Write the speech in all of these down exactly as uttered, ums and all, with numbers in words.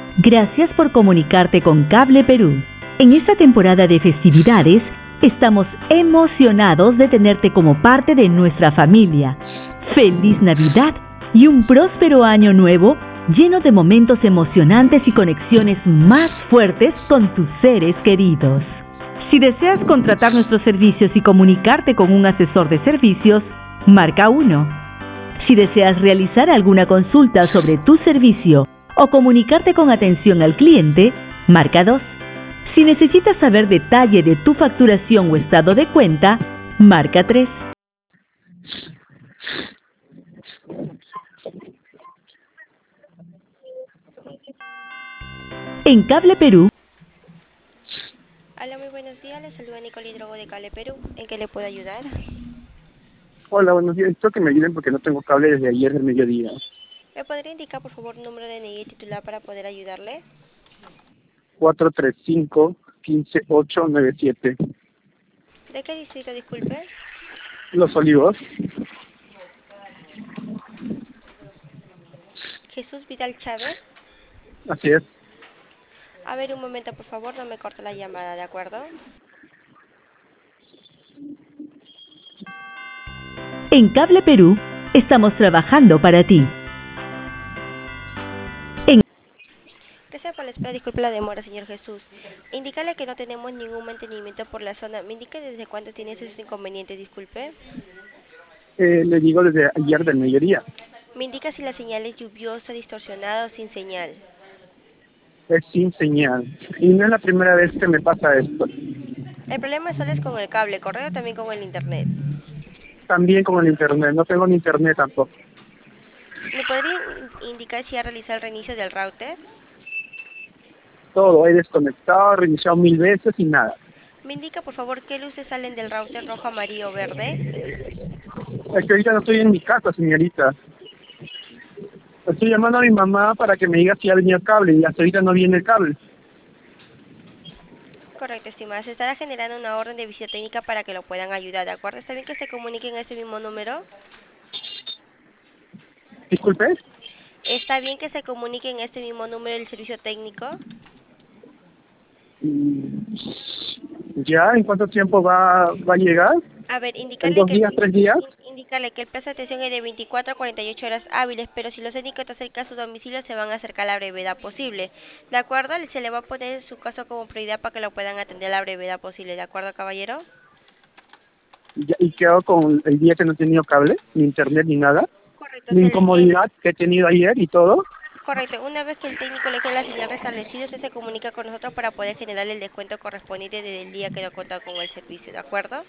Gracias por comunicarte con Cable Perú. En esta temporada de festividades, estamos emocionados de tenerte como parte de nuestra familia. ¡Feliz Navidad y un próspero año nuevo lleno de momentos emocionantes y conexiones más fuertes con tus seres queridos! Si deseas contratar nuestros servicios y comunicarte con un asesor de servicios, marca uno. Si deseas realizar alguna consulta sobre tu servicio o comunicarte con atención al cliente, marca dos. Si necesitas saber detalle de tu facturación o estado de cuenta, marca tres. En Cable Perú. Hola, muy buenos días. Les saluda Nicole Hidrogo de Cable Perú. ¿En qué le puedo ayudar? Hola, buenos días. Espero que me ayuden porque no tengo cable desde ayer del mediodía. ¿Me podría indicar, por favor, número de D N I y titular para poder ayudarle? cuatro tres cinco, uno cinco, ocho nueve siete. ¿De qué distrito, disculpe? Los Olivos. Jesús Vidal Chávez. Así es. A ver, un momento, por favor, no me corte la llamada, ¿de acuerdo? En Cable Perú, estamos trabajando para ti. En Gracias por la espera, disculpe la demora, señor Jesús. Indícale que no tenemos ningún mantenimiento por la zona. ¿Me indica desde cuándo tiene esos inconvenientes, disculpe? Eh, le digo desde ayer del mediodía. Me indica si la señal es lluviosa, distorsionada o sin señal. Es sin señal. Y no es la primera vez que me pasa esto. El problema solo es con el cable, correcto, también con el internet. También con el internet. No tengo ni internet tampoco. ¿Me podría in- indicar si ha realizado el reinicio del router? Todo. He desconectado, reiniciado mil veces y nada. ¿Me indica, por favor, qué luces salen del router rojo, amarillo o verde? Es que ahorita no estoy en mi casa, señorita. Estoy llamando a mi mamá para que me diga si ha venido el cable y hasta ahorita no viene el cable. Correcto, estimada. Se estará generando una orden de visita técnica para que lo puedan ayudar, ¿de acuerdo? ¿Está bien que se comunique en este mismo número? Disculpe. ¿Está bien que se comunique en este mismo número del servicio técnico? Mm, ¿Ya? ¿En cuánto tiempo va, va a llegar? A ver, ¿En indicarle dos que el, días, tres días? in- indicarle que el plazo de atención es de veinticuatro a cuarenta y ocho horas hábiles, pero si los técnicos te acercan a su domicilio se van a acercar a la brevedad posible. ¿De acuerdo? Se le va a poner su caso como prioridad para que lo puedan atender a la brevedad posible. ¿De acuerdo, caballero? Ya- ¿Y qué hago con el día que no he tenido cable, ni internet, ni nada? Correcto, La se le- eh, incomodidad que he tenido ayer y todo. correcto. Una vez que el técnico le deje la señal restablecida, usted se comunica con nosotros para poder generar el descuento correspondiente desde el día que no contado con el servicio. ¿De acuerdo?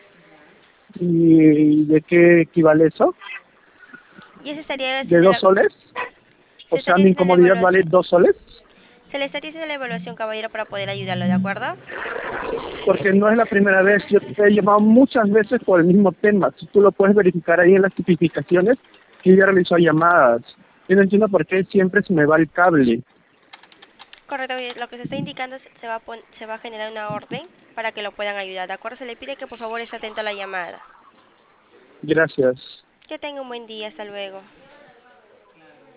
¿Y de qué equivale eso? Y ese estaría ¿De haciendo dos la, soles? se O sea, estaría mi haciendo la incomodidad vale evaluación. dos soles. Se le estaría haciendo la evaluación, caballero, para poder ayudarlo, ¿de acuerdo? Porque no es la primera vez. Yo te he llamado muchas veces por el mismo tema. Si tú lo puedes verificar ahí en las tipificaciones, yo ya realizo llamadas. Yo no entiendo por qué siempre se me va el cable. Correcto, bien, lo que se está indicando es- se va a pon- se va a generar una orden para que lo puedan ayudar, ¿de acuerdo? Se le pide que por favor esté atento a la llamada. Gracias. Que tenga un buen día, hasta luego.